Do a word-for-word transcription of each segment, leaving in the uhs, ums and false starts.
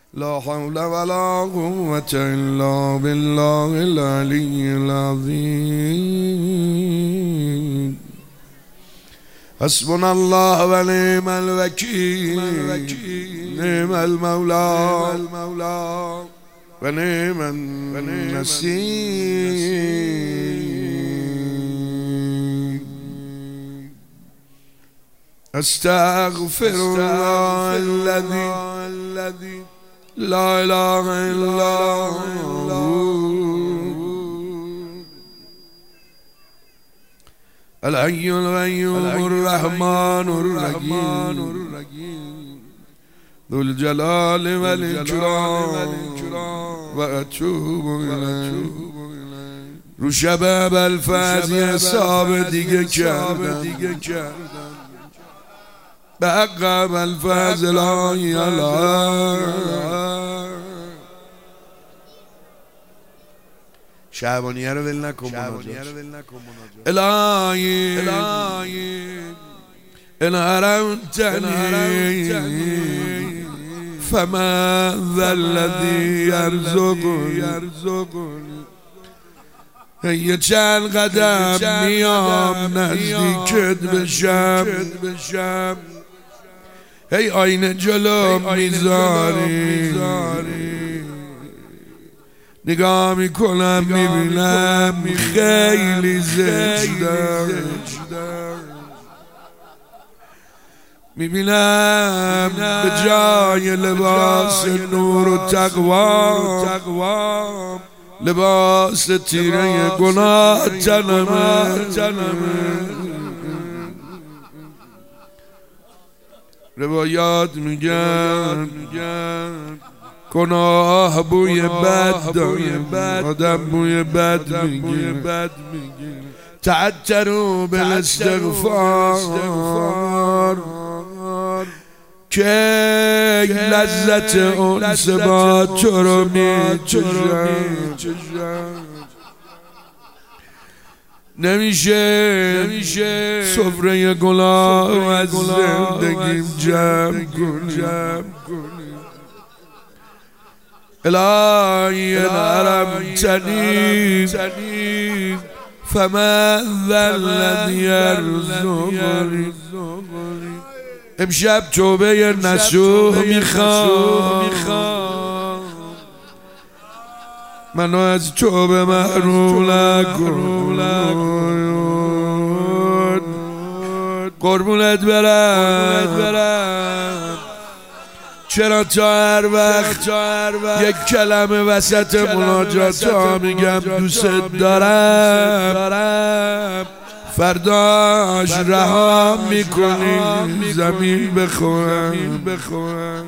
لا حول ولا قوة إلا بالله العلي العظيم. حسبنا الله ونعم الوكيل، نعم المولى ونعم النصير. استغفر الله الذي لا إله إلا هو الحي القيوم الرحمن الرحيم ذو الجلال والإكرام وأتوب إليه. رو شباب الفاز حساب دیگه کردم، به عقب الفاز لا یلا. شعبانیه رو ول نکن مناجات. الهی ان حرمتنی فمن ذا الذی یرزقنی. یه چند قدم میام نزدیکت بشم، هی آینه جلو میذاری، نگاه میکنم میبینم خیلی زشتم، میبینم به جای لباس نور و تقوا لباس تیره گناه تنمه. روایات میگن گناه بوی بد داره، آدم بوی بد میگه. تعطروا بالاستغفار که لذت انس با تو رو میچشم. نمیشه سفره گناه از زندگیم جمع کنی. الهی حرمتنی فمن ذا الذی یرزقنی. امشب توبه نصوح میخوام، منو از توبه محروم نکن. قربونت برم. چرا تا هر وقت یک کلمه وسط مناجات ها میگم دوست دارم، فرداش رها میکنی زمین بخورم.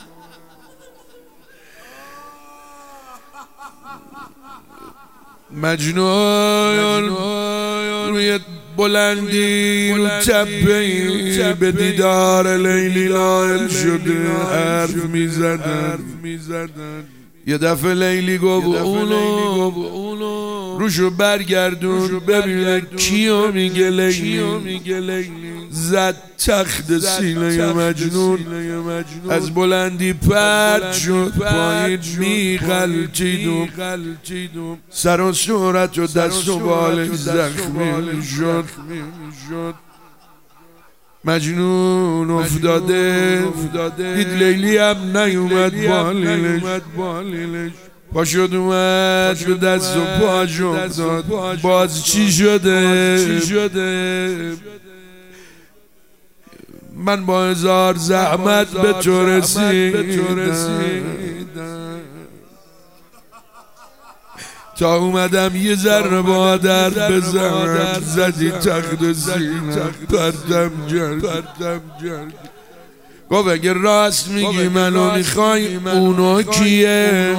مجنون روی بلندی رو تپه‌ای به دیدار لیلی نائل شده حرف میزدن. یه دفعه لیلی گفت اونو روشو برگردون ببینه کیو میگه لیلی. زد تخت سینه مجنون، از بلندی پرد شد پایین میغلطید، سر و صورت و دست و بالش زخمی شد. مجنون افتاده دید لیلی هم نیومد بالش، پا شد اومد به دست و پاش افتاد. باز چی شده؟ من با هزار زحمت به تو رسیدم، تا اومدم یه ذره با درد بزنم، زدی تخت سینم پرتم کرد. گفت اگه راست میگی منو میخوای اونو کیه؟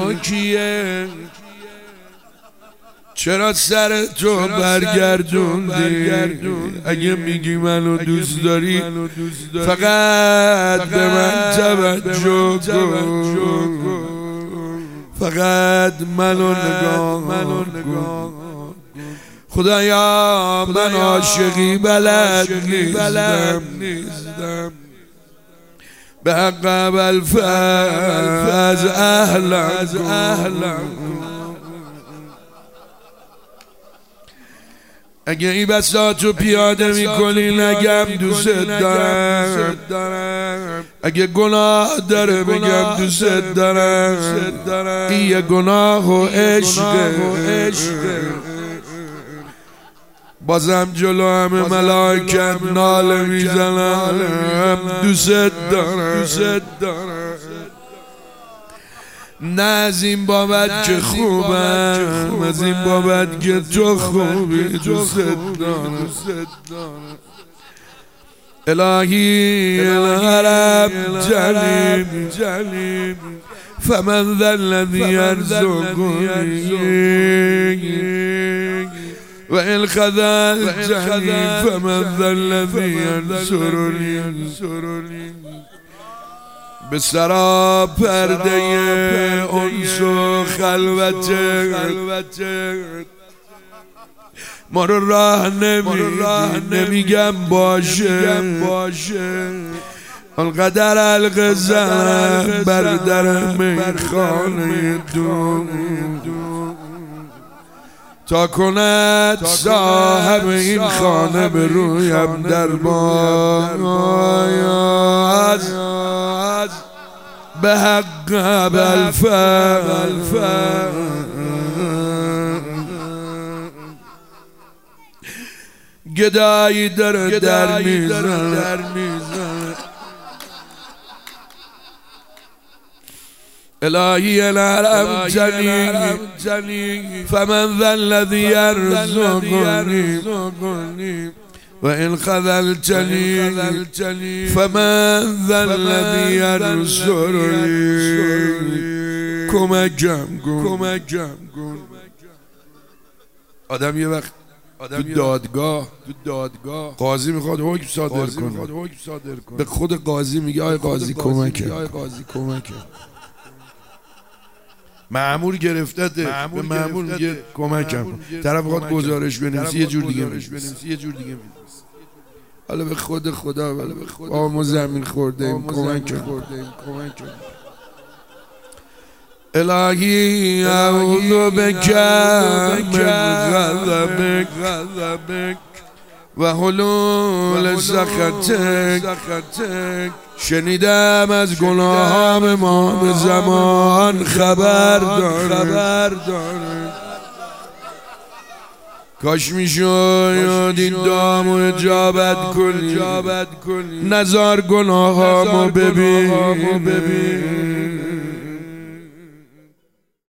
چرا سر تو برگردوندی؟ اگه میگی منو دوست داری فقط به من توجه کن، فقط منو نگاه کن. خدایا من عاشقی بلد نیستم، به حق ابوالفضل اهلا اهلا. اگه این بساطو پیاده میکنی نگم دوست دارم، اگه گناه داره بگم دوست دارم، این یه گناه و عشق. بازم جلو همه ملائکت ناله میزنم دوست دارم. نه از این بابت که خوبم، از این بابت که تو خوبی دوست دارم. الهی العرب جلیم فمن ذا الذی یرزقنی و ان خذلتنی فمن ذا الذی ینصرنی. به سرا پرده انس و خلوت ما رو راه نمیگم باشه، آنقدر حلقه زن بر در میخانه دون تا کند صاحب این خانه به رویم درباز. به حق ابوالفضل گدایی در در میزن. الهی العرب جنی فمن ذا الذی یرزقنی و ان خذلتنی فمن ذا الذی ینصرنی. کمکم کن. آدم یه وقت تو دادگاه قاضی میخواد حکم صادر کنه، به خود قاضی میگه آی قاضی کمکه. مأمور گرفته به مأمور میگه کمکم. طرف خواهد گزارش بنویسی یه جور دیگه می‌نویسه. حالا به خود خدا آم زمین خورده ایم کمکم. الهی اعوذ بک من غضبک و حلول سخطک. شنیدم از گناهام امام زمان خبر داره، کاش میشد این دامو اجابت کنی، نزار گناهامو ببین.